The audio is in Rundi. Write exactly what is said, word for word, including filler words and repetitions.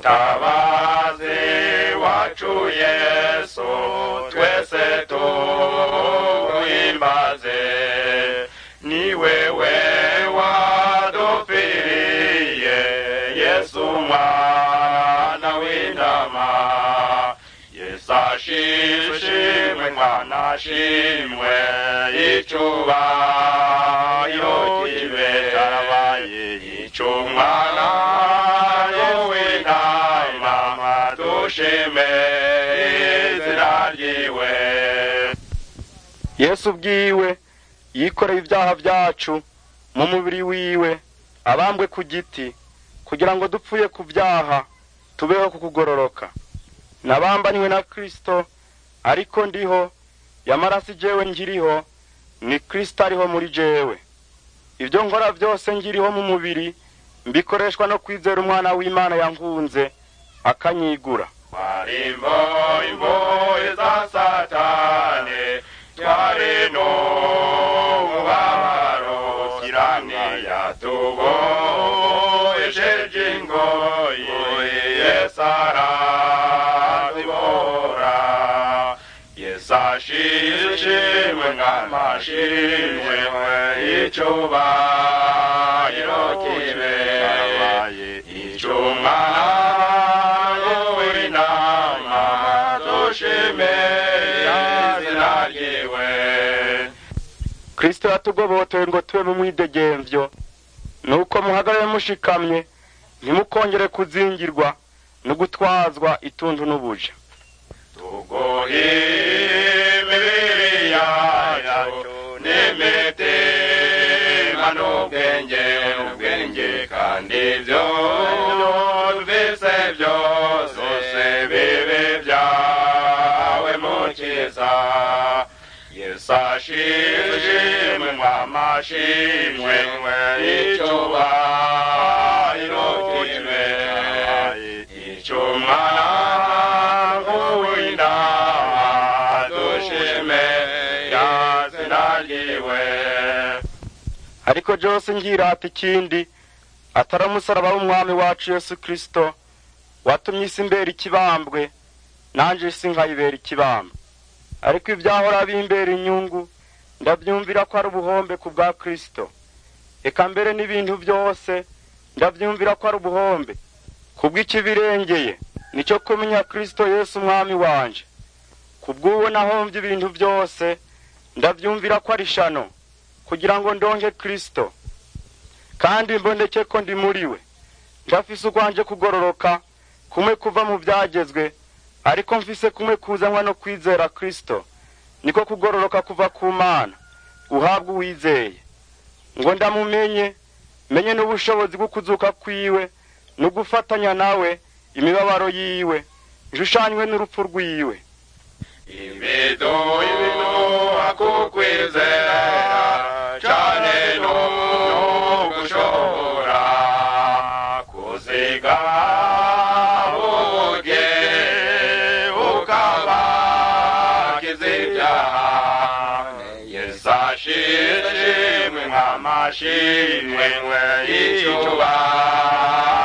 mutabazi wacu Yesu twese tuhimbaze ni wewe wadupfiriye Yesu mwana w'intama Yesu ashimwe mwana ashimwe icyubahiro kibe carabaye icyo mwana w'intama dushime izina ryiwe Yesu bwiwe yikoreye ibyaha byacu mu mubiri wiwe abambwe ku giti kugira ngo dupfuye ku byaha tubeho kukugororoka nabambanywe na Kristo ariko ndiho yamarasi jewe ngiriho ni Kristo ariho muri jewe ibyo nkora byose ngiriho mu mubiri mbikoreshwa no kwizera umwana w'Imana yankunze akanyigura marimbo imbo za satani twari no mubabaro kirane yatubo ejejingo yesara dibora yesashishimwe ngamashimwe icuba irokibe icuma w'inama dushime izina ryiwe Kristo yatugobotoye ngo tube mu mwidegemvyo nuko muhagarare mushikamye ntimukongere kuzingirwa no gutwazwa ituntu n'ubuja tugohi imibiri yacu n'imitima n'ubwenge ubwenge kandi byumvise byose bibe byawe mukiza Yesu ashimwe mwamashimwe icyubahiro kibe icy'umwana w'intama dushime izina ryiwe ariko byose ngirata ikindi atari umusaraba w'umwami wacu Yesu Kristo watumye isi imbere ikibambwe nanje isi nkayibera ikibambwe ariko ibyahora bimbera inyungu ndabyumvira ko ari ubuhombe ku bwa Kristo eka mbere n'ibintu byose ndabyumvira ko ari ubuhombe kubw'ikibirengeye nicyo kumenya Kristo Yesu umwami wanje kubw'uwo nahomvye ibintu byose ndabyumvira ko ari shano kugira ngo ndonke Kristo kandi mboneke ko ndi muriwe ndafise urwanje kugororoka kumwe kuva mu byagezwe ariko mfise kumwe kuzanwa no kwizera Kristo niko kugororoka kuva ku Mana guhabwa uwizeye ngo ndamumenye menye n'ubushobozi bwo kuzuka kwiwe no gufatanya nawe imibabaro yiwe njushanywe n'urupfu rwiwe imido ibintu akukwizera cyane no gushobora kuziga uge ukaba kizibyaha Yesu ashimwe mwamashimwe icyubahiro